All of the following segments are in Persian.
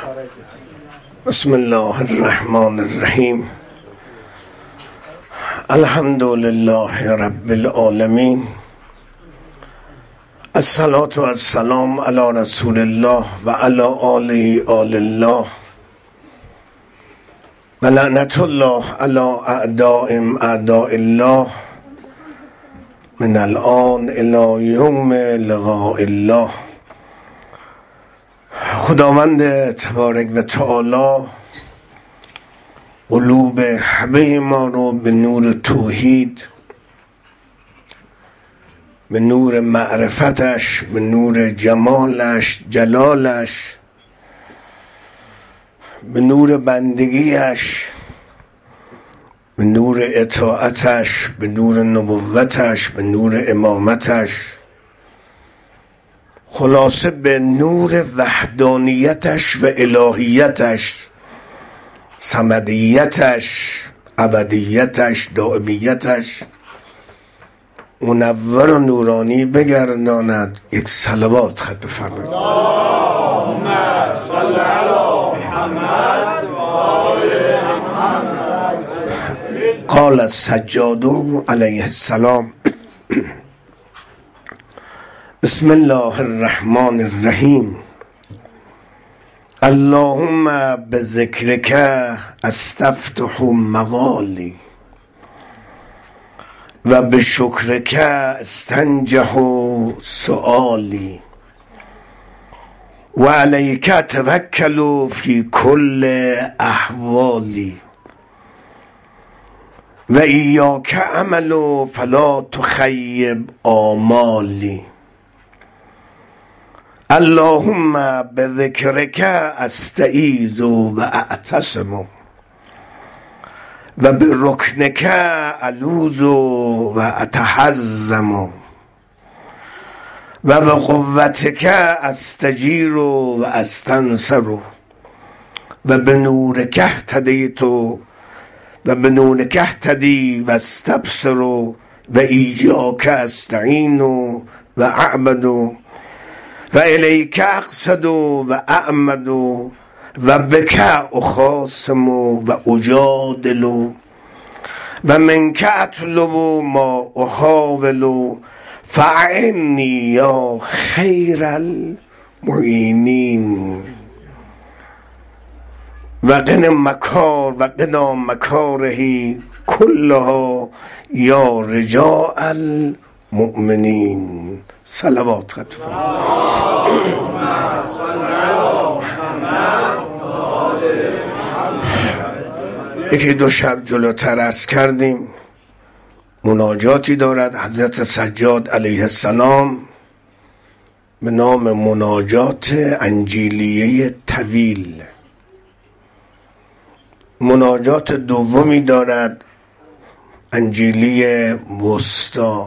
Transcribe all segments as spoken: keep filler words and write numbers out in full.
بسم الله الرحمن الرحیم. الحمد لله رب العالمین. الصلاة و السلام علی رسول الله و علی آله آل الله و لعنت الله علی اعدائهم اعداء الله من الآن الی یوم لقاء الله. خداوند تبارک و تعالی قلوب همه ما رو به نور توحید، به نور معرفتش، به نور جمالش جلالش، به نور بندگیش، به نور اطاعتش، به نور نبوتش، به نور امامتش، خلاصه به نور وحدانیتش و الهیتش، صمدیتش، ابدیتش، دائمیتش منور و نورانی بگرداند. یک صلوات خط بفرمایید. اللهم صل علی محمد و آل محمد. قال السجاد علیه السلام: بسم الله الرحمن الرحیم. اللهم بذکرک استفتح مقالی و بشکرک استنجح سؤالی و علیک اتوکل فی کل احوالی و ایاک اعمل فلا تخیب آمالی. اللهم بذکرک استعیذ و اعتصم و برکنک الوذ و اتحزم و بقوتک استجیر و استنصر و بنورک اهتدیت و بنورک اهتدی و استبصر و ایاک استعین و اعبد و الیک اقصد و اعمد و بک اخاصم و اجادل و منک اطلب ما احاول فاعنی یا خیر المعینین و قنا مکار و قنا مکاره کلها یا رجاء المؤمنین. صلوات خط. یکی دو شب جلوتر عرض کردیم مناجاتی دارد حضرت سجاد علیه السلام به نام مناجات انجیلیه طویل. مناجات دومی دارد انجیلیه وسطا.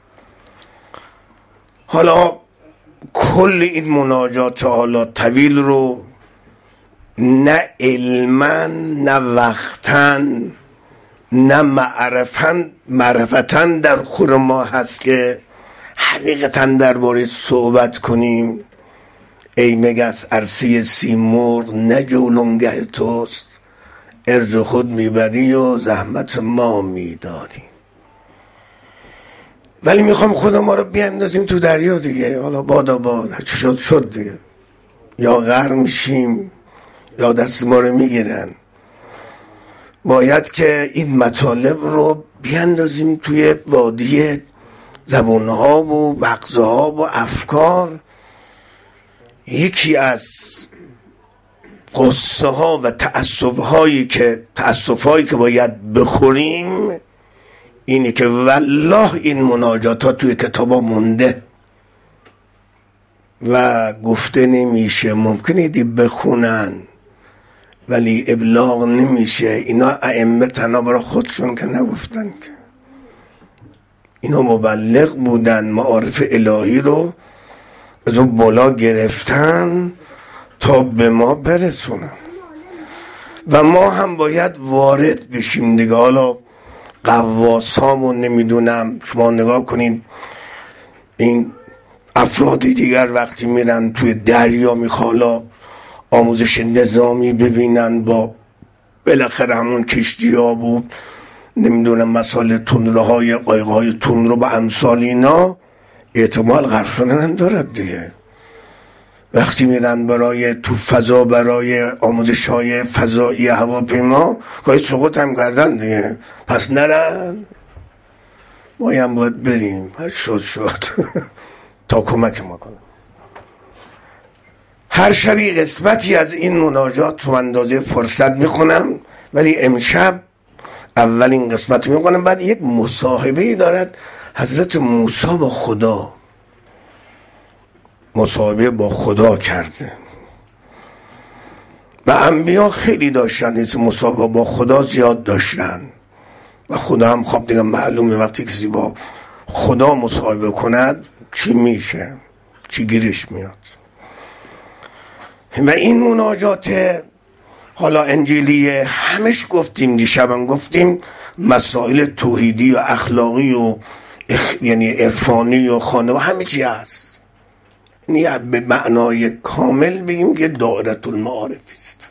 حالا کل این مناجات حالا طویل رو نه علما نه وقتا نه معرفن معرفتا در خور ما هست که حقیقتا درباره صحبت کنیم. ای مگس عرصه سیمرغ نه جولانگه توست، ارز خود میبری و زحمت ما میداری. ولی میخوام خدا ما رو بیاندازیم تو دریا دیگه. حالا بادا باد هر چی شد شد دیگه. یا غرق میشیم یا دست ما رو میگیرن. باید که این مطالب رو بیاندازیم توی وادی زبانها و وقزه ها و افکار. یکی از قصه ها و تأسف هایی که تأسف هایی که باید بخوریم اینه که والله این مناجات ها توی کتاب ها مونده و گفته نمیشه. ممکنه دی بخونن ولی ابلاغ نمیشه. اینا ائمه تنها برای خودشون که نگفتن که، اینا مبلغ بودن، معارف الهی رو از اون بالا گرفتن تا به ما برسونن و ما هم باید وارد بشیم دیگه. حالا قواسامون نمیدونم، شما نگاه کنید این افرادی دیگر وقتی میرن توی دریا میخوالا آموزش نظامی ببینن با بالاخره همون کشتی ها بود، نمیدونم مسائل تندروهای قایقهای تندرو با امثال اینا، احتمال غرق شدن هم دارد دیگه. وقتی میرن برای تو فضا برای آموزش های فضایی هواپیما گاهی سقوط هم کردن دیگه، پس نرن. ما هم باید بریم، هر شد شد تا کمک ما کنم. هر شبی قسمتی از این مناجات تو اندازه فرصت میخونم، ولی امشب اولین قسمت میخونم. بعد یک مصاحبه دارد حضرت موسی با خدا، مصاحبه با خدا کرده و انبیا خیلی داشتن، این مصاحبه با خدا زیاد داشتن و خدا هم خب دیگه معلومه وقتی کسی با خدا مصاحبه کند چی میشه، چی گیرش میاد. و این مناجات حالا انجیلی همش گفتیم، دیشبم گفتیم مسائل توحیدی و اخلاقی و اخ... یعنی عرفانی و خانه و همه چی هست، یعنی به معنای کامل بگیم که دائره المعارف است.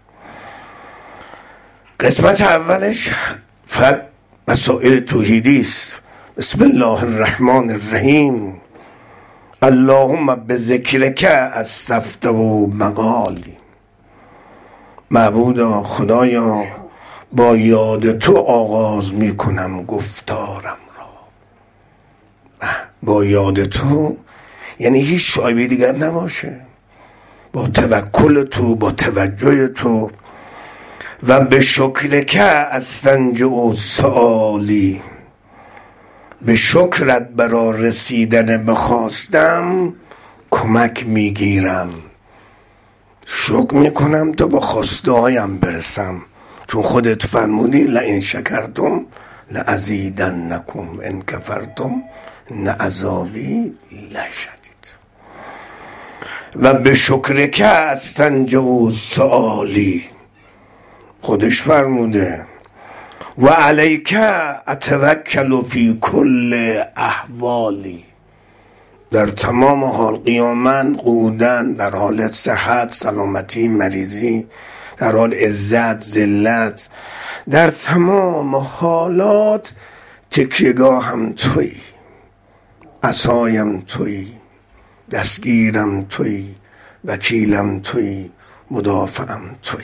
قسمت اولش فقط مسائل توحیدی است. بسم الله الرحمن الرحیم. اللهم بذکرک استفتح مقالی. معبودا خدایا با یاد تو آغاز میکنم گفتارم را. با یاد تو یعنی هیچ شایبه دیگر نباشه، با توکل تو، با توجه تو. و به شکرک استنجع سؤالی. به شکرت برا رسیدن بخواستم کمک میگیرم، شکر میکنم تا با خواسته هایم برسم، چون خودت فرمودی لئن شکرتم لازیدنکم ان کفرتم ان عذابی لشدید. و به شکرک استنجع سؤالی، خودش فرموده و علیک اتوکل فی کل احوالی. در تمام حال قیامن قودن، در حال صحت سلامتی مریضی، در حال عزت ذلت، در تمام حالات تکیهگاه هم توی، عصایم توی، دستگیرم توی، وکیلم توی، مدافعم توی.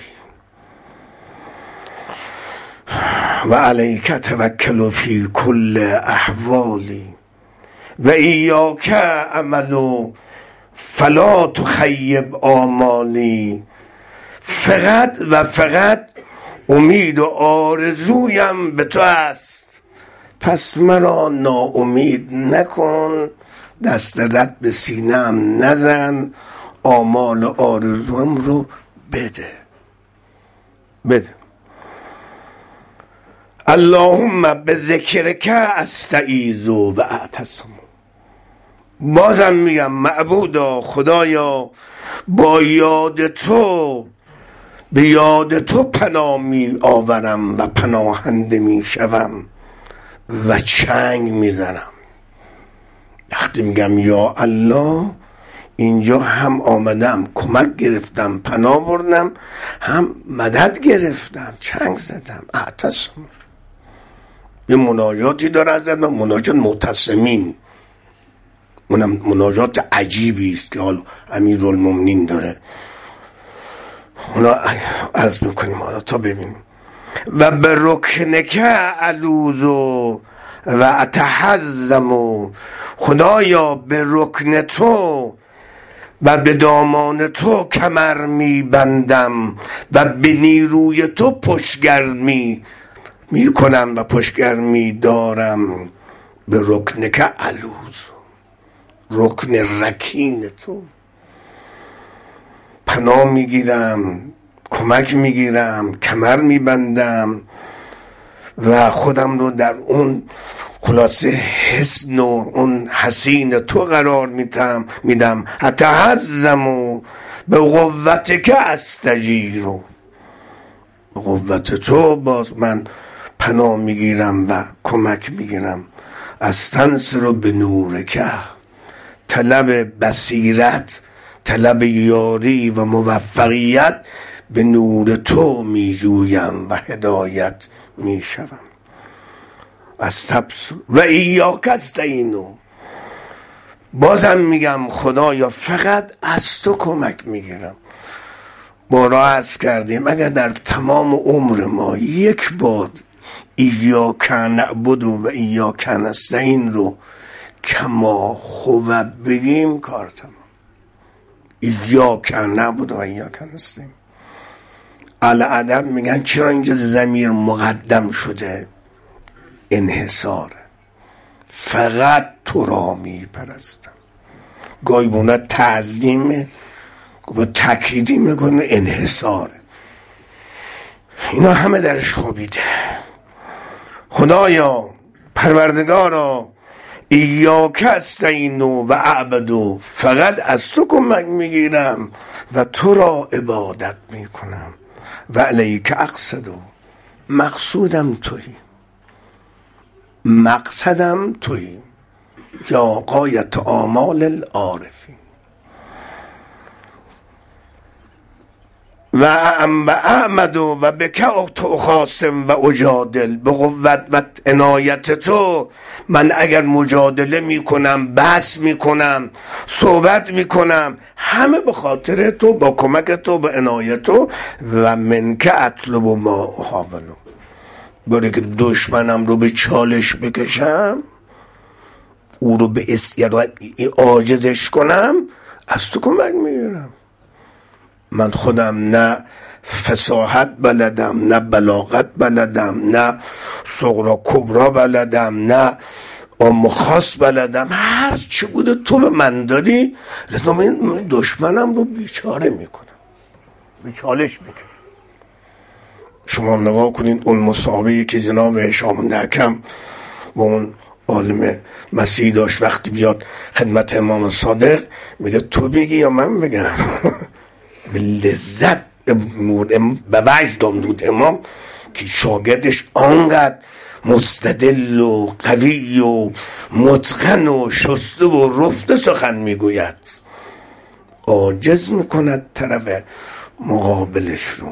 و علیک توکل فی کل احوالی و ایاک عمل فلا تخیب آمالی. فقط و فقط امید و آرزویم به تو است، پس مرا ناامید نکن، دست دست به سینه‌ام نزن، آمال آرزوام رو بده بده. اللهم بذکرک استعیذ و اعتصم. بازم میگم معبودا خدایا با یاد تو، به یاد تو پناه می آورم و پناهنده می شوم و چنگ میزنم. وقتی میگم یا الله، اینجا هم آمدم کمک گرفتم، پناه بردم، هم مدد گرفتم، چنگ زدم. اعتصم یه مناجاتی داره از من، مناجات معتصمین، مناجات عجیبی است که حالا امیرالمومنین داره. اونا عرض میکنیم حالا تا ببینیم. و به رکنک الوذ و اتحزم. خدایا به رکن تو و به دامان تو کمر میبندم و به نیروی تو پشتگرمی میکنم و پشتگرمی دارم. به رکنک الوذ، رکن رکین تو پناه میگیرم، کمک میگیرم، کمر میبندم و خودم رو در اون خلاصه حسن و اون حسین تو قرار میدم میدم حتی حزم و به قوت که استجیر. به قوت تو باز من پناه میگیرم و کمک میگیرم. استنصر به نور که، طلب بصیرت طلب یاری و موفقیت به نور تو می جویم و هدایت می شوم. از تبس و ایاک استعینو، بازم میگم خدایا فقط از تو کمک میگیرم. بارا عرض کردیم اگر در تمام عمر ما یک بار ایاک نعبد و ایاک نستعین رو کما هو بگیم کار تمام. ایاک نعبد و ایاک نستعین. الادب میگن چرا اینجا ضمیر مقدم شده؟ انحصاره. فقط تو را میپرستم. گاهی بونا تعظیمه، گاهی تکیدی میکنه، انحصاره. اینا همه درش خوابیده. خدایا پروردگارا ایاک استعینو و اعبدو، فقط از تو کمک میگیرم و تو را عبادت میکنم. و الیک اقصدو، مقصودم تویی، مقصدم تویی یا غایت آمال العارفین. و اعمد و بک خاصم و اجادل، به قوت و عنایت تو من اگر مجادله میکنم، بحث میکنم، صحبت میکنم، همه به خاطر تو، با کمک تو، با عنایت تو. و منک اطلب ما احاولو، برای که دشمنم رو به چالش بکشم، او رو به استیراد عاجزش کنم، از تو کمک میگیرم. من خودم نه فصاحت بلدم، نه بلاغت بلدم، نه صغرا کبرا بلدم، نه عام خاص بلدم. هر چی بوده تو به من دادی، لذا من دشمنم رو بیچاره میکنم، به چالش میکشم. شما نگاه کنید اون مسابقی که جناب هشام حکم با اون عالم مسیح داشت، وقتی بیاد خدمت امام صادق میگه تو بگی یا من بگم؟ به لذت به وجد آمد امام که شاگردش آنقدر مستدل و قوی و متقن و شسته و رفته سخن میگوید، عاجز میکند طرف مقابلش رو.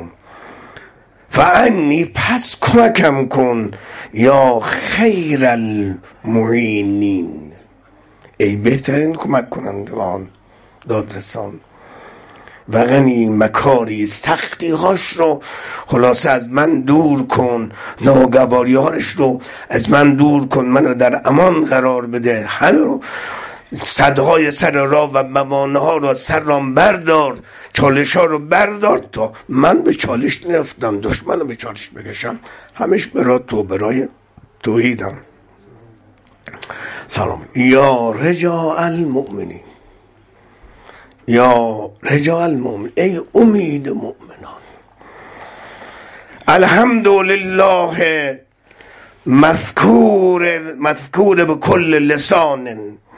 فعنی، پس کمکم کن یا خیر المعینین، ای بهترین کمک کنندگان، دادرسان. و غنی مکاری، سختی هاش رو خلاصه از من دور کن، ناگواری هاش رو از من دور کن، منو در امان قرار بده، همه رو صدهای سر راه و موانع ها رو سر رام بردار، چالش ها رو بردار تا من به چالش نیفتم، دشمن رو به چالش بکشم. همش برای تو، برای توحیدم. سلام. یا رجاء المؤمنین، یا رجاء المؤمن، ای امید مؤمنان. الحمدلله مذکور مذکور به کل لسان،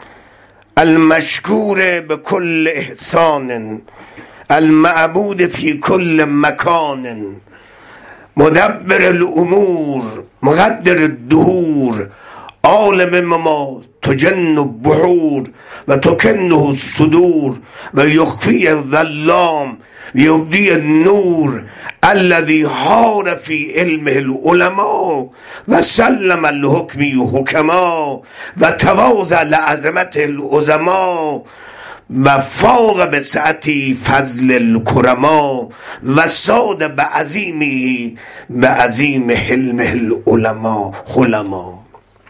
المشکور به کل احسان، المعبود فی کل مکان، مدبر الامور، مقدر الدهور، عالم ما تجن البحور و تکنه الصدور و یخفی الظلام و یبدی النور، الذي حار في علمه العلماء و سلم الحکمی حکما و تواضع لعظمته العظما و فاق به سعتی فضل الکرما و ساد به عظیمی به عظیم حلمه العلما حلما.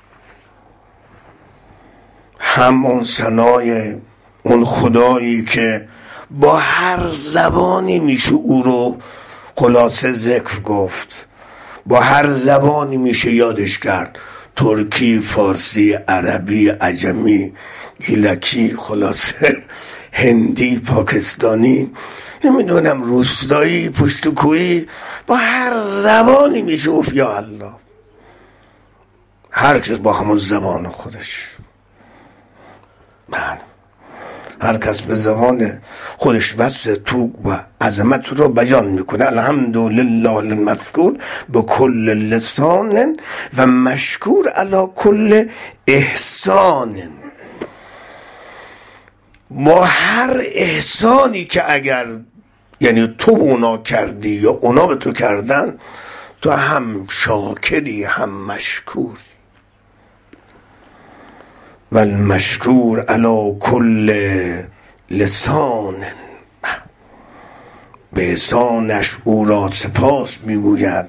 همون ثنای اون خدایی که با هر زبانی میشه او رو خلاصه ذکر گفت، با هر زبانی میشه یادش کرد، ترکی، فارسی، عربی، عجمی، گیلکی، خلاصه هندی، پاکستانی، نمیدونم روستایی، پشتوکویی، با هر زبانی میشه گفت یا الله. هر کس با همون زبان خودش، بله، هر کس به زبان خودش وصف تو و عظمت رو بیان میکنه. الحمدلله المذکور به کل لسان و مشکور علی کل احسان. با هر احسانی که اگر یعنی تو اونا کردی یا اونا به تو کردن، تو هم شاکری هم مشکوری. و المشکور علی کل لسان، به احسانش او را سپاس میگوید.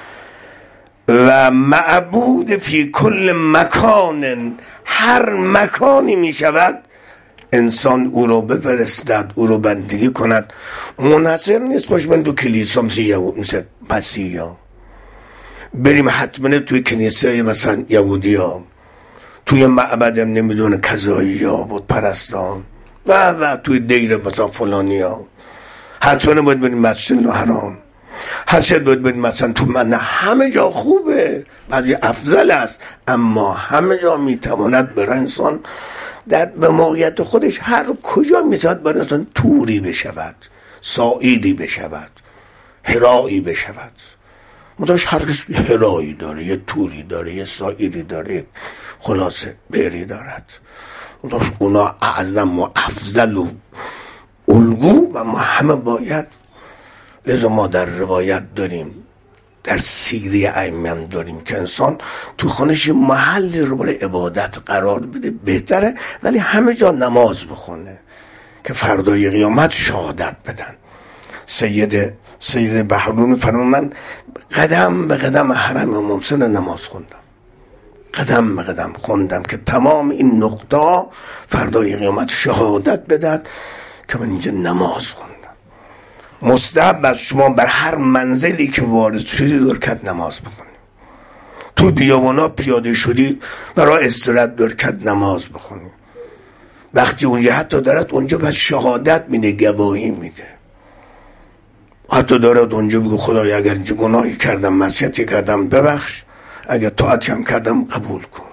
و معبود فی کل مکان، هر مکانی میشود انسان او رو بفرستد، او رو بندگی کند. منحصر نیست باش من تو کلیسا مثل یهود مثل مسیحی ها بریم حتما توی کنیسه مثلا یهودی ها، توی معبدم نمیدونه کذایی ها بود پرستان و و توی دیر مثلا فلانی ها حتما باید بریم مسجد الحرام، حتما باید بریم مثلا تو من. همه جا خوبه، بعضی افضل است، اما همه جا میتواند برای انسان در به موقعیت خودش هر کجا میساد برای انسان توری بشود، ساعیدی بشود، هرایی بشود. مداش هر کس هرایی داره، یه توری داره، یه ساعیدی داره، خلاصه بری دارد. مداش اونا اعظم و افضل و الگو و ما همه باید. لذا ما در روایت داریم، در سیری ائمه داریم که انسان تو خانش محلی رو برای عبادت قرار بده بهتره، ولی همه جا نماز بخونه که فردای قیامت شهادت بدن. سید سید بحرون فرمود من قدم به قدم حرم امام حسین نماز خوندم، قدم به قدم خوندم که تمام این نقطه فردای قیامت شهادت بدهد که من اینجا نماز خوندم. مستحب از شما بر هر منزلی که وارد شدی درکت نماز بخونی. تو بیابانا پیاده شدی برای استراحت درکت نماز بخونی. وقتی اونجا حتی دارد اونجا بس شهادت میده، گواهی میده، حتی دارد اونجا بگو خدای اگر اینجا گناهی کردم، معصیتی کردم ببخش، اگر طاعتی هم کردم قبول کن.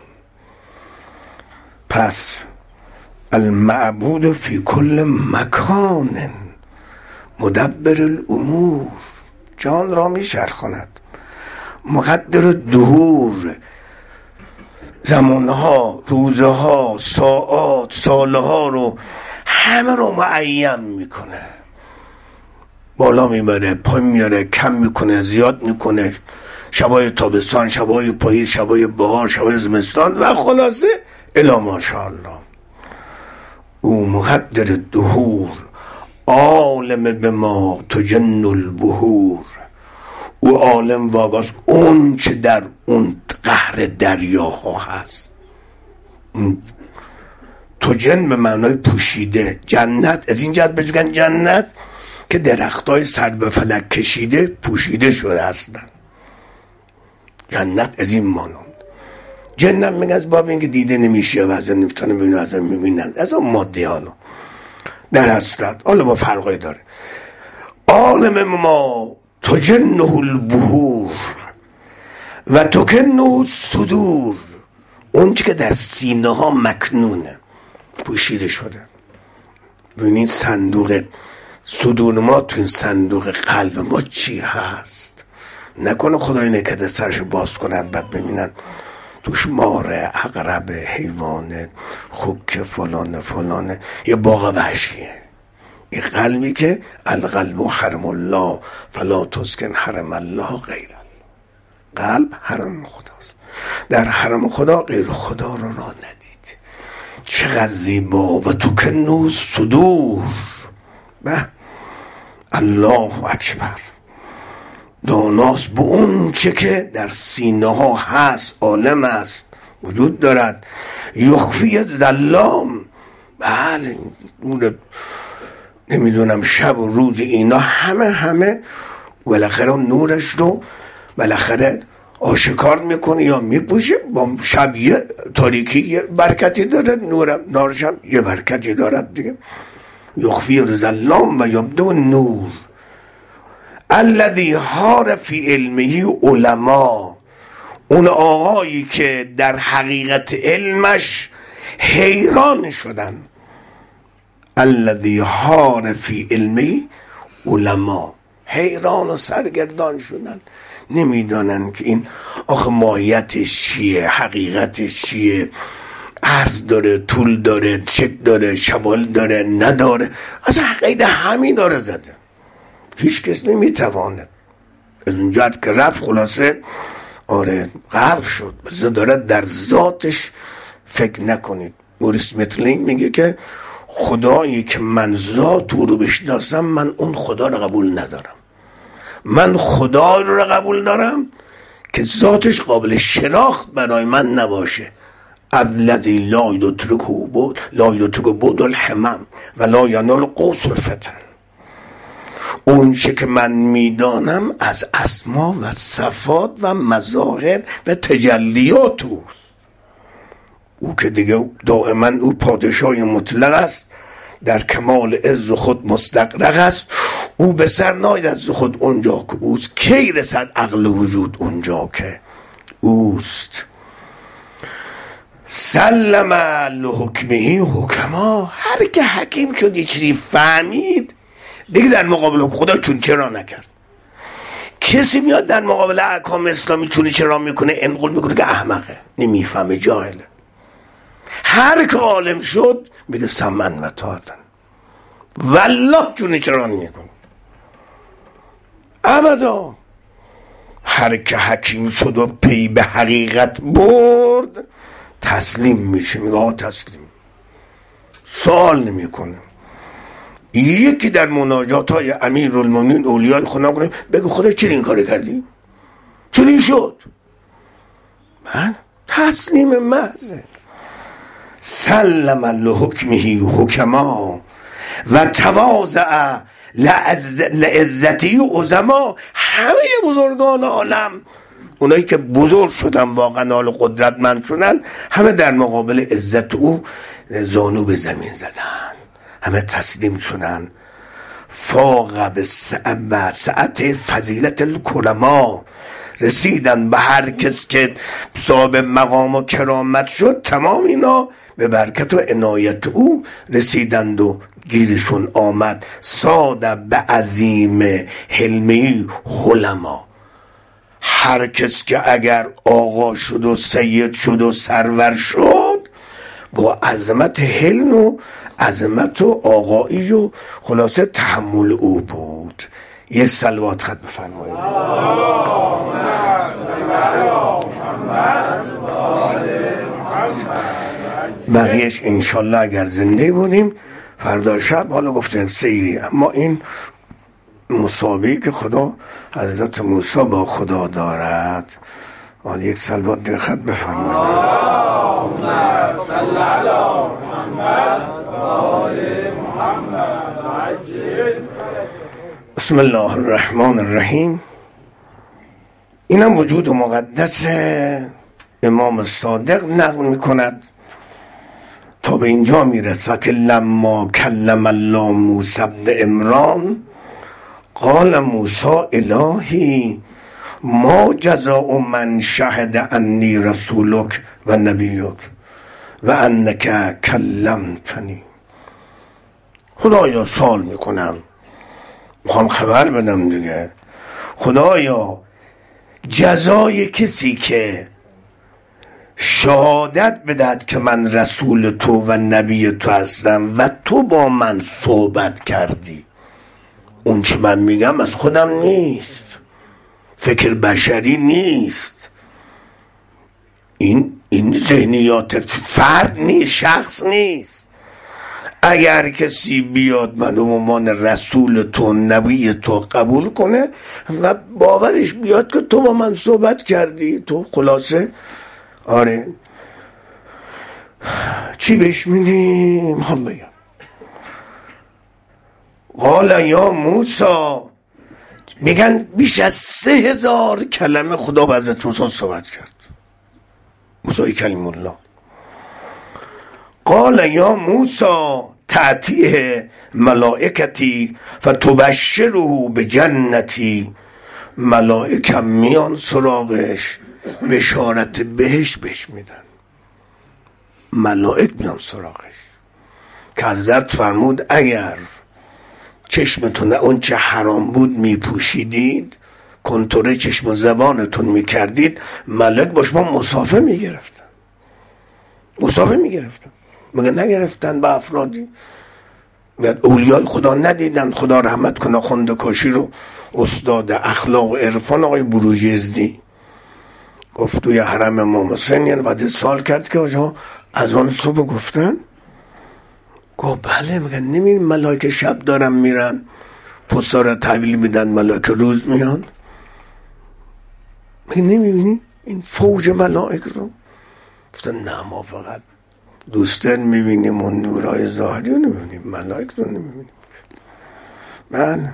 پس المعبود فی کل مکان مدبر الامور، جان را می شرخاند، مقدر دهور، زمانها، روزها، ساعات، سالها رو همه رو معین میکنه. بالا میبره، پای میاره، کم میکنه، زیاد میکنه، شبای تابستان، شبای پاییز، شبای بهار، شبای زمستان و خلاصه الی ماشاءالله. او مقدر دهور، عالم به ما تجن البحور، او عالم واقعاست اون چه در اون قهر دریاها هست. تجن به معنای پوشیده. جنت از این جهت بگن جنت که درختای سر به فلک کشیده پوشیده شده هستن. جنت از این مانند. جنت میگن از باب این که دیده نمیشه و از نمیتونه ببینن، از میبینن، از اون مادی حالا در حسرت حالا با فرقای داره. عالم ما تجنه البحور و تکنه صدور، اون چی که در سینه ها مکنونه پوشیده شده. ببینید صندوق صدور ما، تو این صندوق قلب ما چی هست؟ نکنه خدای نکرده سرش باز کنن بعد ببینن توش ماره، عقرب، حیوانه، خوک، فلانه فلانه، یه باغ وحشیه. این قلبی که القلب حرم الله فلا تسکن حرم الله غیر الله. قلب حرم خداست، در حرم خدا غیر خدا رو را ندید. چقدر زیبا. و تو کنوز صدور، به الله اکبر. داناست به اون چه که در سینه ها هست، عالم است، وجود دارد. یخفی ظلام، بله نمیدونم شب و روز اینا همه همه بالاخره نورش رو بالاخره آشکار میکنه یا میپوشه. با شب یه تاریکی یه برکتی داره، نورم نارش هم یه برکتی دارد دیگه. یخفی ظلام و یبدو نور. الذی حار فی علمه علما، اون آقایی که در حقیقت علمش حیران شدن. الذی حار فی علمه علما، حیران و سرگردان شدن، نمیدانن که این آخه ماهیتش چیه، حقیقتش چیه، عرض داره، طول داره، شکل داره، شمال داره، نداره، اصلا قید همین داره زده. هیچ کس نمیتواند از اونجا که رفت خلاصه آره غرق شد. بذار داره در ذاتش فکر نکنید. موریس متلینگ میگه که خدایی که من ذات او رو بشناسم من اون خدا رو قبول ندارم. من خدا رو قبول دارم که ذاتش قابل شناخت برای من نباشه. الذی لا یدرکه بود لا یدرکه بود الحمم و لا ینال قوس الفتن. اون چه که من میدانم از اسما و صفات و مظاهر و تجلیات اوست. او که دیگه دائما او پادشاه مطلق است، در کمال عز خود مستغرق است. او به سر ناید از خود اونجا که اوست. کی رسد عقل وجود اونجا که اوست. سلم لحکمه حکما. هر که حکیم شد یه چیزی فهمید دیگه در مقابل خدا چون چرا نکرد. کسی میاد در مقابل احکام اسلامی چون چرا میکنه، انقل میکنه که احمقه، نمیفهمه، جاهله. هر که عالم شد میگه سمن و طاعتن، والله چون چرا نمیکنه ابدا. هر که حکیم شد و پی به حقیقت برد تسلیم میشه، میگه آه تسلیم، سوال نمیکنه. یکی در مناجات های امیرالمومنین اولیای خدا کنه بگه خدا چرا این کار کردی؟ چرا این شد؟ من تسلیم محضه. سلم لحکمه حکما و تواضع لعزتی عظما. همه بزرگان عالم، اونایی که بزرگ شدن واقعا حال قدرتمند شدن، همه در مقابل عزت او زانو به زمین زدن، همه تسلیم شدن. فاق به سعت فضیلت الکرما. رسیدن به هر کس که صاحب مقام و کرامت شد، تمام اینا به برکت و عنایت او رسیدند و گیرشون آمد. ساده به عظیم حلمی حلما. هر کس که اگر آقا شد و سید شد و سرور شد، با عظمت حلم و عظمت و آقایی و خلاصه تحمل او بود. یه صلوات خط بفرمایید. بقیهش انشالله اگر زنده بودیم فردا شب حالا گفتن سیری. اما این مسابقه که خدا حضرت موسی با خدا دارد، حالا یک صلوات دیگه خط بفرمایید. بسم الله الرحمن الرحیم. اینم وجود مقدس امام صادق نقل میکند تا به اینجا میرسد که لما کلم الله موسی ابن عمران قال موسی الهی ما جزاء من شهد انی رسولک و نبیک و انک کلمتنی. خدایا سوال میکنم، میخوام خبر بدم دیگه، خدایا جزای کسی که شهادت بدهد که من رسول تو و نبی تو هستم و تو با من صحبت کردی، اون چه من میگم از خودم نیست، فکر بشری نیست، این این ذهنیات فرد نیست، شخص نیست. اگر کسی بیاد من به عنوان رسول تو نبی تو قبول کنه و باورش بیاد که تو با من صحبت کردی، تو خلاصه آره چی بهش میدیم؟ هم بگم قال یا موسی، میگن بیش از سه هزار کلمه خدا با حضرت موسی صحبت کرد، موسی کلیم الله. قال یا موسی تأتیه ملائکتی فتبشره به جنتی. ملائکه میان سراغش بشارت بهش بهش میدن، ملائک میان سراغش که حضرت فرمود اگر چشمتون اون چه حرام بود میپوشیدید، کنترل چشم و زبانتون میکردید، ملائک با شما مسافه میگرفتن. مساوی میگرفتن. مگه نگرفتن به افرادی؟ میگن اولیای خدا ندیدن؟ خدا رحمت کنه خونده کاشی رو استاد اخلاق و عرفان آقای بروجردی گفت توی حرم امام حسین یعنی بعد سال کرد که آجا از آن صبح گفتن. گفت بله. میگن نمی‌بینی ملائکه شب دارن میرن پستا را تحویل میدن، ملائکه روز میان؟ میگن نمی‌بینی این فوج ملائک رو؟ گفتن نه ما فقط دوستان میبینیم و نورای ظاهری رو نمیبینیم، ملائک رو نمیبینیم. بله.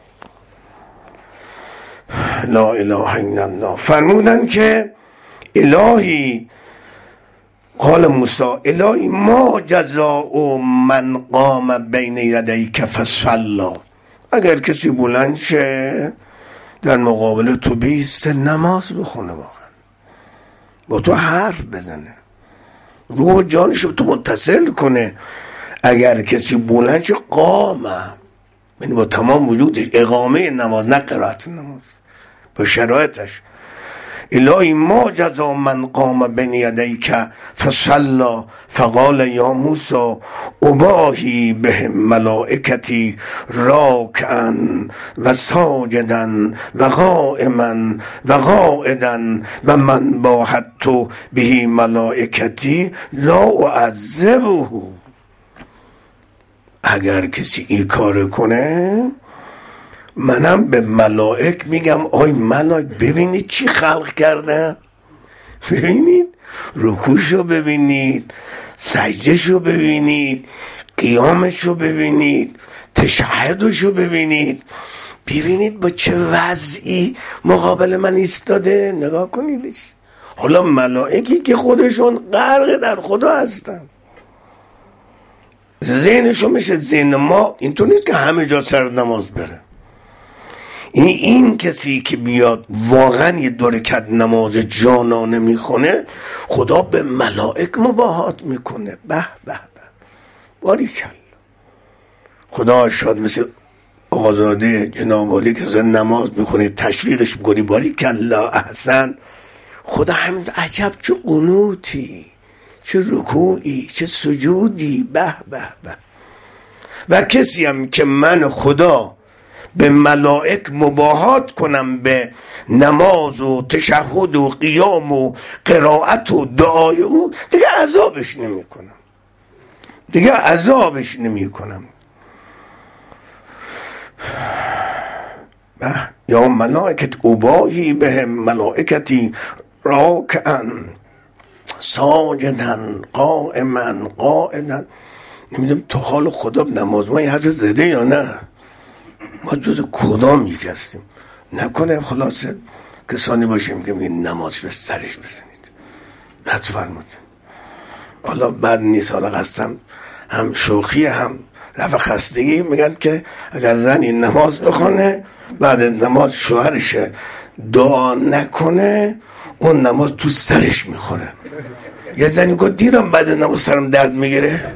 لا اله الا الله. فرمودن که الهی، قال موسی الهی ما جزاء من قام بین یدیک فصلی، اگر کسی بلند شه در مقابل تو بیسته نماز بخونه، واقعا با تو حرف بزنه، روح جانشو تو متصل کنه، اگر کسی بلند شه قامه، یعنی با تمام وجودش، اقامه نماز نه قرائت نماز، با شرایطش. الهی ما جزا من قام بین یدیک فصلی فقال یا موسی اباهی به ملائکتی راکعا و ساجدا و قائما و قاعدا و من باهت به ملائکتی لا اعذبه. اگر کسی این کار کنه منم به ملائک میگم آی ملائک ببینید چی خلق کرده، ببینید رکوعشو ببینید، سجدهشو ببینید، قیامشو ببینید، تشهدشو ببینید، ببینید با چه وضعی مقابل من ایستاده، نگاه کنیدش. حالا ملائکی که خودشون غرق در خدا هستن، ذهنشون میشه ذهن ما، اینطور نیست که همه جا سر نماز بره. این این کسی که بیاد واقعا یه دو رکعت نماز جانانه میخونه، خدا به ملائک مباهات میکنه. به به به، باریکلا. خدا شاد مثل آقازاده جناب عالی که زن نماز میخونه تشویقش میکنی، باریکلا احسن. خدا هم عجب چه قنوتی، چه رکوعی، چه سجودی، به به به. و کسی هم که من خدا به ملائک مباهات کنم به نماز و تشهد و قیام و قرائت و دعای او، دیگه عذابش نمی کنم، دیگه عذابش نمی کنم. یا ملائکت اباهی به ملائکتی راکعا ساجدا قائما قاعدا. نمیدونم تو حال خدا نماز ما این حرف زده یا نه، ما جز کدام یک هستیم؟ نکنه خلاصه کسانی باشیم که میگن نماز به سرش بزنید. بد فرمود. حالا بد نیست، حالا قصدم هم شوخی هم رفع خستگی. میگن که اگر زنی نماز بخونه بعد نماز شوهرش دعا نکنه اون نماز تو سرش میخوره. یه زنی گفت دیدم بعد نماز سرم درد میگیره.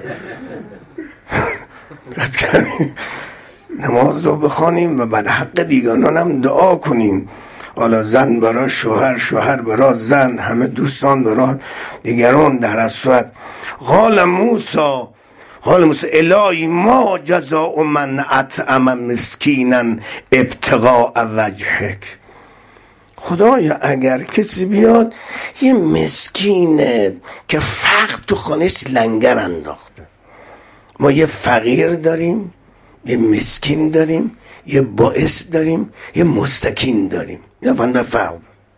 رد کردیم نماز رو بخوانیم و بعد حق دیگران هم دعا کنیم. حالا زن برای شوهر، شوهر برای زن، همه دوستان برای دیگران. در اصل قال موسی قال موسی الهی ما جزاء من اطعم مسکینا ابتغاء وجهک. خدایا اگر کسی بیاد یه مسکینه که فقر تو خانش لنگر انداخته، ما یه فقیر داریم، یه مسکین داریم، یه باعث داریم، یه مستکین داریم. یا بنده فرق.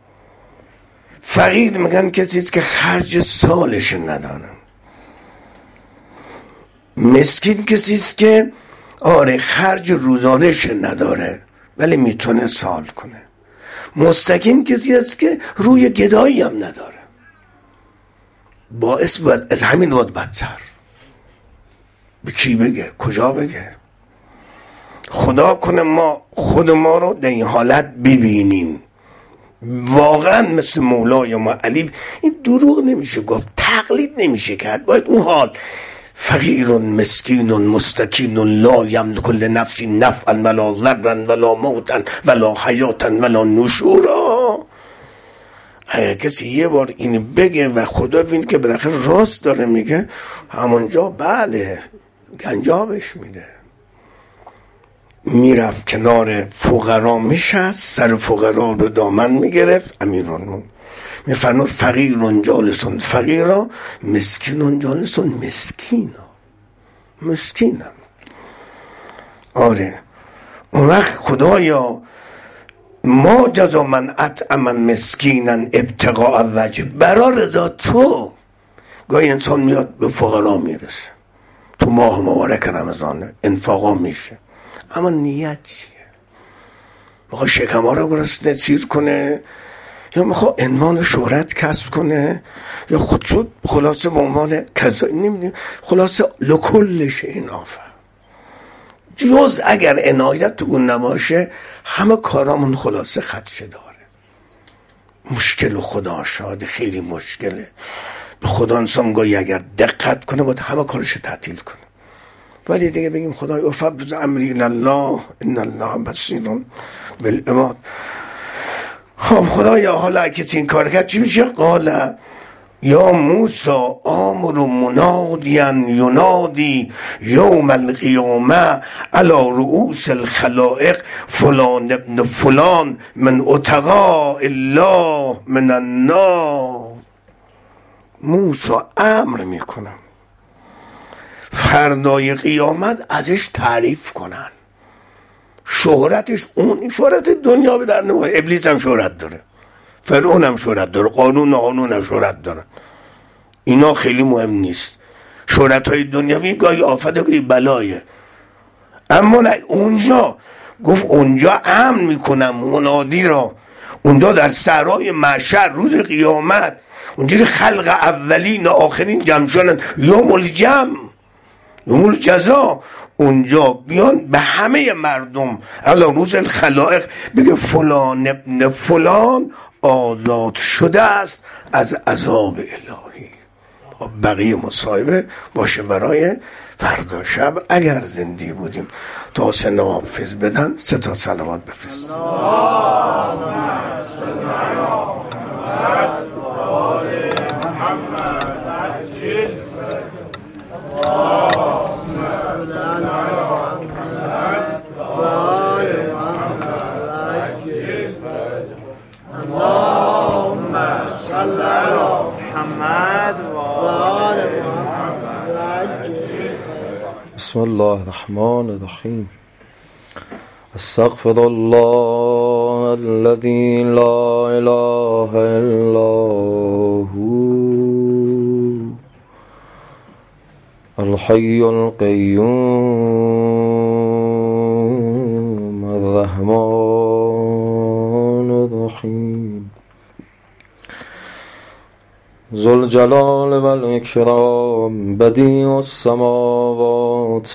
فقیر میگن کسیست که خرج سالش نداره. مسکین کسیست که آره خرج روزانش نداره ولی میتونه سال کنه. مستکین کسی است که روی گدایی هم نداره. باعث باید از همین باید بدتر. به کی بگه؟ کجا بگه؟ خدا کنه ما خود ما رو در این حالت ببینیم واقعا مثل مولای ما علی. این دروغ نمیشه گفت، تقلید نمیشه کرد. باید اون حال فقیر مسکین مستکین لا یملک لنفس نفعا ولا ضرا ولا موتا ولا حیاتا ولا نشورا. اگه کسی یه بار اینو بگه و خدا ببین که بالاخره راست داره میگه، همونجا بله گنجابش میده. میرفت کنار فقرا میشست، سر فقرا رو دامن میگرفت. امیرالمومنین میفرمود فقیرون جالسون فقیرا، مسکینون جالسون مسکینا، مسکینم. آره اون وقت خدایا ما جزا من اطعم مسکینا ابتغاء وجه، برا رضا تو. گاهی انسان میاد به فقرا میرسه، تو ماه مبارک رمضان انفاقا میشه، اما نیت چیه؟ میخواد شکم‌ها رو برسونه سیر کنه، یا میخواد عنوان شهرت کسب کنه، یا خودشو خلاصه به عنوان کذا، نمیدونم، خلاصه لکلش این آفر. جز اگر عنایت تو اون نباشه همه کارامون خلاصه خدشه داره. مشکل و خدا شاهد خیلی مشکله. به خدا انسان گاهی اگر دقت کنه باید همه کارش تعطیل کنه، ولی دیگه بگیم خدای افوض امری الله ان الله بصیر بالعباد. خب خدایا حالا کسی این کار کرد چی میشه؟ قال یا موسی آمر منادیا ینادی یوم القیامه علی رؤوس الخلائق فلان ابن فلان من اتقاء الله من النار. موسی امر میکنم فردای قیامت ازش تعریف کنن، شهرتش اون شهرت دنیا به در نمیاد. ابلیس هم شهرت داره، فرعون هم شهرت داره، قانون قانون هم شهرت داره، اینا خیلی مهم نیست. شهرت های دنیاوی گاهی آفت گاهی بلایه، اما نه اونجا گفت اونجا امن میکنم منادی را، اونجا در صحرای محشر روز قیامت اونجوری خلق اولین و آخرین جمع شدن، یوم الجمع یوم الجزا، اونجا بیان به همه مردم علی روز الخلائق بگه فلان ابن فلان آزاد شده است از عذاب الهی. بقیه مصاحبه باشه برای فردا شب اگر زنده بودیم تا سه نوافذ بدن سه تا صلوات بفرست. بسم الله الرحمن الرحیم. استغفر الله الذي لا اله الا هو الحي القيوم الرحمن الرحيم ذو الجلال والإكرام بديع السماوات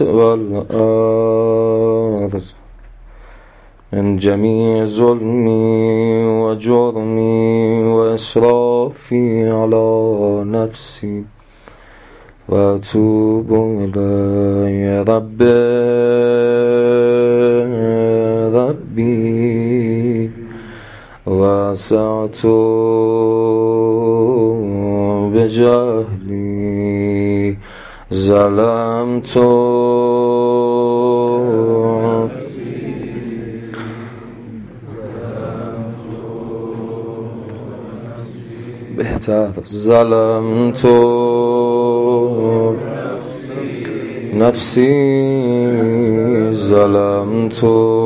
والأرض من جميع ظلمي وجرمي وإسرافي على نفسي وأتوب إلي رب ربي وسعت بجهلي ظلمت بهتر ظلمت نفسي ظلمت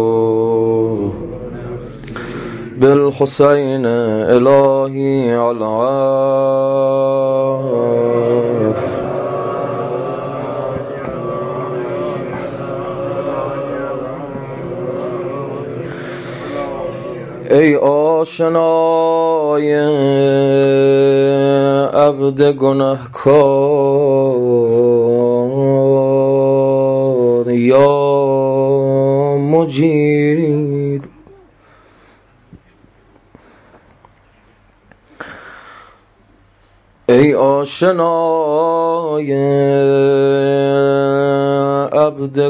بالحسين إلهي العاف ای آشنای عبد گناهکار یا مجیر ای آشنای عبد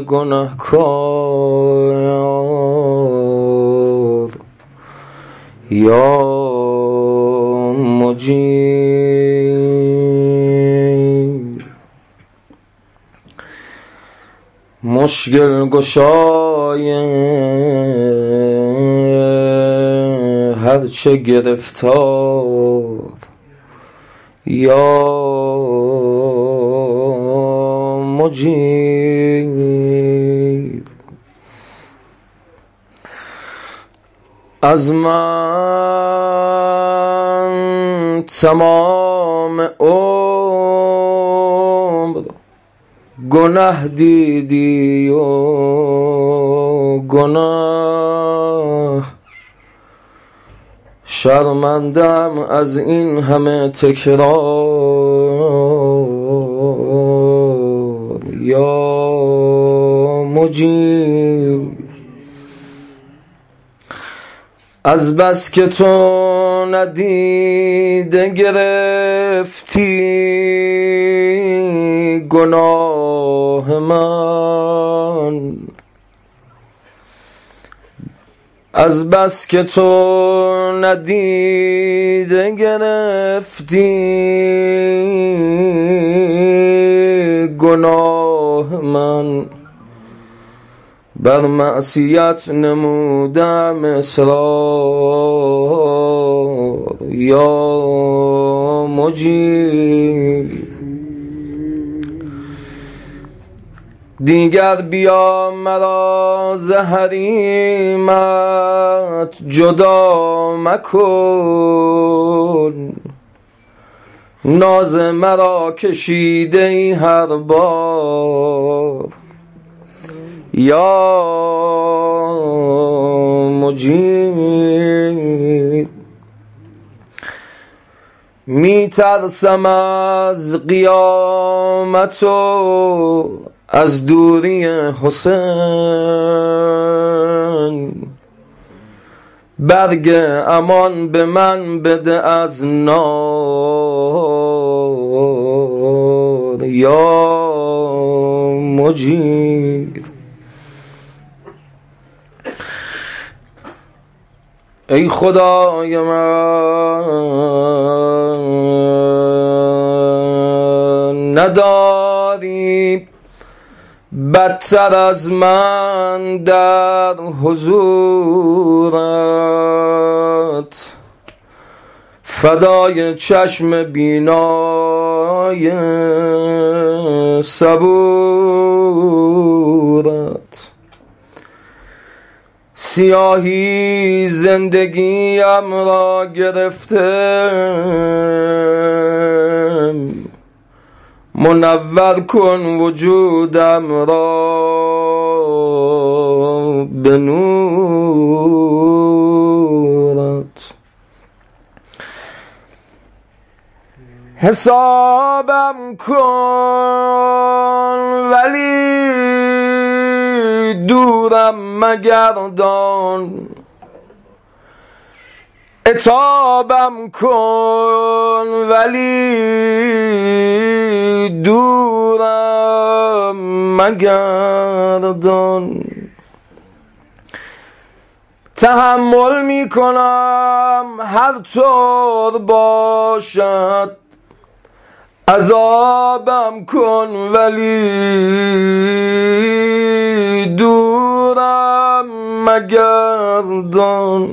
گناهکار یا مجید مشکل گشای هرچه گرفتار یا مجید از من تمام عمر گناه دیدی و گناه شرمندم از این همه تکرار یا مجید از بس که تو ندیده گرفتی گناه من از بس که تو ندیده گرفتی گناه من بر معصیت نمودم اصرار یا مجید دیگر بیا مرا ز حریمت جدا مکن ناز مرا کشیده ای هر بار یا مجید می ترسم از قیامت و از دوری حسین برگ امان به من بده از نار یا مجید ای خدای من نداری بدتر از من در حضورت فدای چشم بینای صبورت سیاهی زندگیم را گرفته منور کن وجودم را به نورت حسابم کن ولی دورم مگردان عتابم کن ولی دورم مگردان تحمل می کنم هر طور باشد عذابم کن ولی دورم مگردان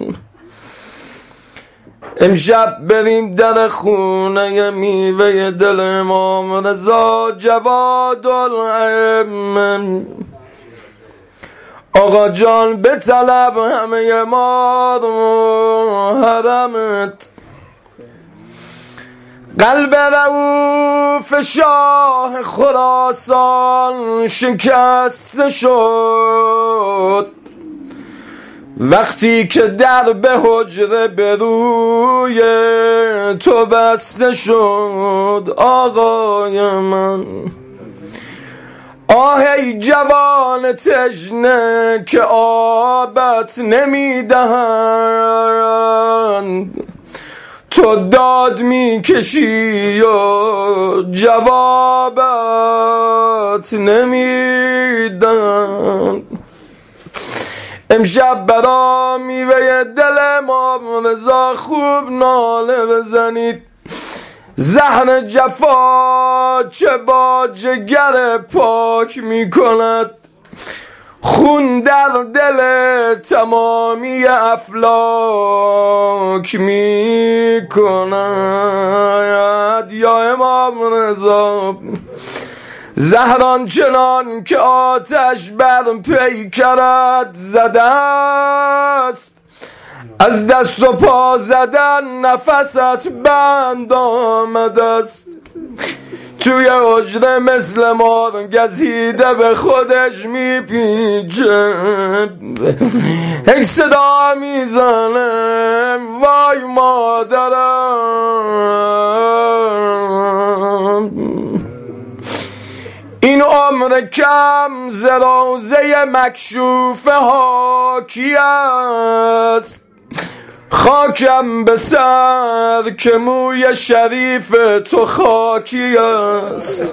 امشب بریم در خونه میوه دل امام رضا جوادالائمه آقا جان به طلب همه ما رو حرمت قلب رؤوف شاه خراسان شکسته شد وقتی که در به حجره به روی تو بسته شد آقای من آه ای جوان تشنه که آبت نمیدهند تو داد میکشی و جوابت نمیدن امشب برا میوه دل امام رضا خوب ناله بزنید زهر جفا چه با جگر پاک می کند، خون در دل تمامی افلاک می کند. یا امام رضا زهران چنان که آتش بر پیکرت زده است، از دست و پا زدن نفست بند آمده است. توی حجره مثل مار گزیده به خودش میپیچه، یک صدا میزنه وای مادرم. این عمر کم ز روضه مکشوف حاکی است، خاکم به سر که موی شریف تو خاکی است،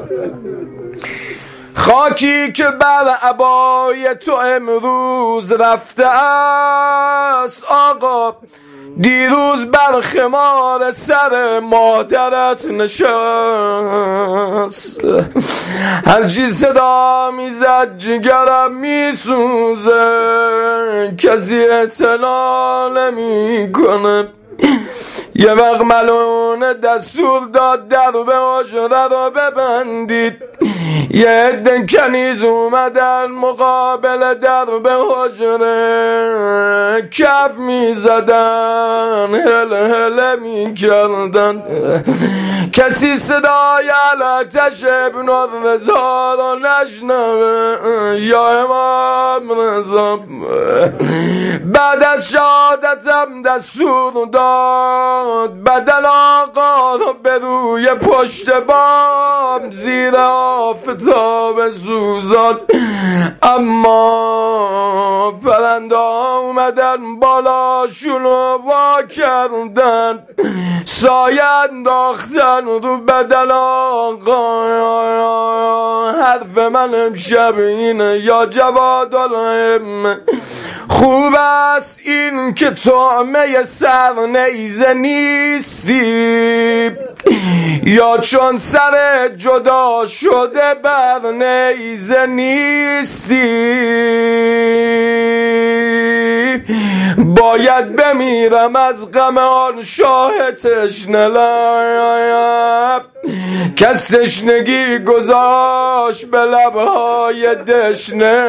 خاکی که بر عبای تو امروز رفته است آقا، دیروز بر خمار سر مادرت نشست. هرچی صدا میزد جگرم میسوزه، کسی اطلاع نمی کنه. یه وقت ملعون دستور داد در به حجره رو ببندید، یه عده کنیز اومدن مقابل در به حجره، کف می زدن، هل هل می کردن. کسی صدای علتش ابن رضا رو نشنوه. یا امام رضا بعد از شهادتم دستور داد بدن آقا رو به روی پشت بام زیر آفتاب سوزان، اما پرنده اومدن بالاشون رو وا کردن، سایه انداختن رو بدن آقا. حرف من امشب اینه یا جواد الهم، خوب است این که طعمه سر نیزه نیستی، یا چون سر جدا شده بر نیزه نیستی. باید بمیرم از غم آن شاه تشنه لب، کس تشنگی گذاشت به لبهای دشنه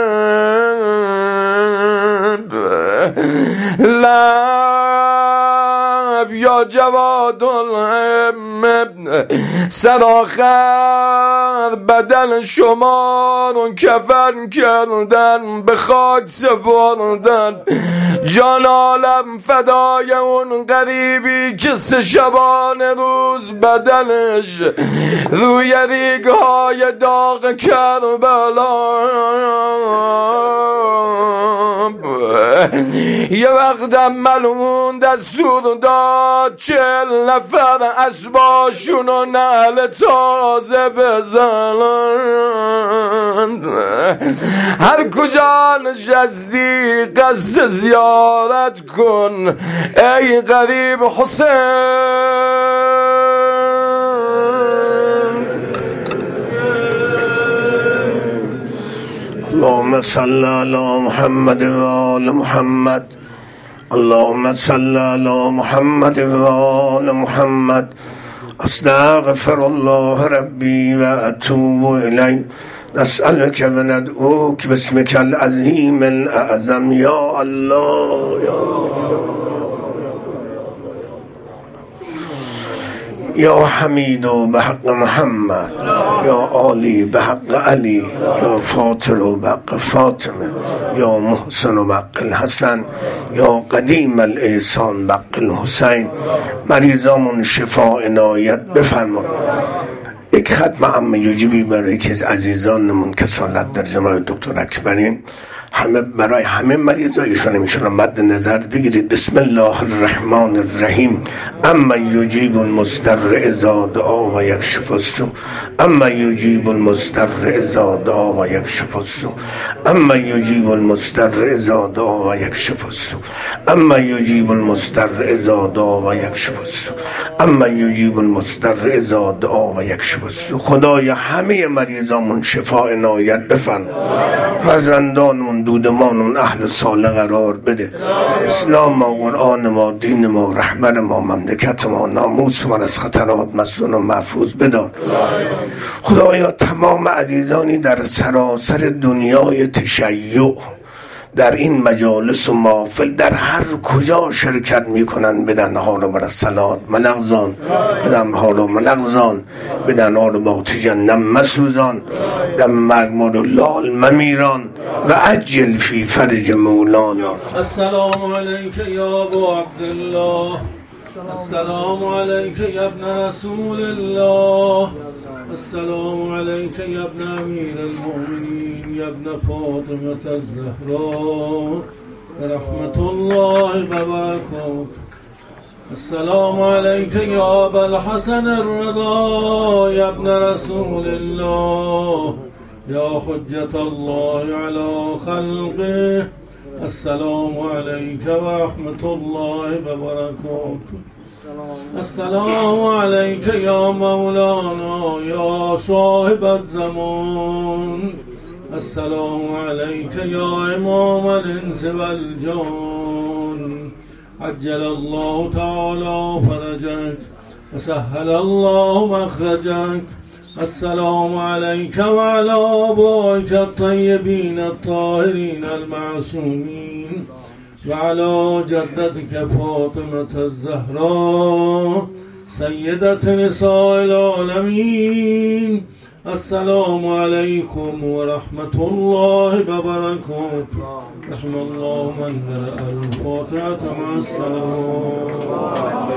لب. یا جواد الهم سر آخر بدن شما رو کفن کردن، به خاک سپردن، جان عالم فدای اون غریبی که سه شبانه روز بدنش روی ریگهای داغ کربلا. یه وقتم ملعون دستور داد چهل نفر اسباشون و نعل تازه بزنن، هر کجا نشستی قصد زیارت کن ای غریب حسین. اللهم صل علی محمد و آل محمد، اللهم صل علی محمد و آل محمد. استغفر الله ربی و اتوب الیه. نسألك و ندعوک باسمک العظیم الاعظم. یا الله یا الله یا حمید به حق محمد، یا عالی به حق علی، یا فاطر به حق فاطمه، یا محسن به حق الحسن، یا قدیم الاحسان به حق الحسین. مریضامون شفا عنایت بفرما. یک ختم عمه یوجبی برای یکی از عزیزانمون کسالت در جناب دکتر اکبرین، همه برای همه مریضا ایشون میشون مد نظر بگیرید. بسم الله الرحمن الرحیم. اما یجیب المضطر اذا دعا و یکشف السوء. اما یجیب المضطر اذا دعا و یکشف السوء. اما یجیب المضطر اذا دعا و یکشف السوء. اما یجیب المضطر اذا دعا و یکشف السوء. اما یجیب المضطر اذا دعا و یکشف السوء. خدایا همه مریضامون شفا عنایت بفرما. فرزندانمون دودمانمون اهل صالح قرار بده. اسلام ما، قرآن ما، دین ما، رهبر ما، مملکت ما، ناموس ما از خطرات مسون و محفوظ بدار. خدایا تمام عزیزانی در سراسر دنیای تشیع در این مجالس و محافل در هر کجا شرکت میکنن بدن ها رو بر صلات ملغزان، قدم ها رو ملغزان، بدن ها رو با جهنم مسوزان، دم مرگ ما رو لال ممیران و عجل فی فرج مولانا. السلام علیک یا ابو عبدالله، السلام علیک یا ابن رسول الله، السلام علیک یا ابن امیر المؤمنین یا ابن فاطمة الزهراء رحمت الله و برکاته. السلام علیک یا ابا الحسن الرضا یا ابن رسول الله یا حجت الله علی خلقه. السلام علیک و رحمت الله و برکاته. السلام علیک یا مولانا یا صاحب الزمان. السلام علیک یا امام الانس والجان. عجل الله تعالی فرجك و سهل الله مخرجك. السلام علیک و علی آبائک الطیبین الطاهرین المعصومین و علی جدتک فاطمة الزهراء سیدة نساء العالمین. السلام علیکم و رحمت الله و برکاته. رحم الله من قرأ الفاتحة مع السلام.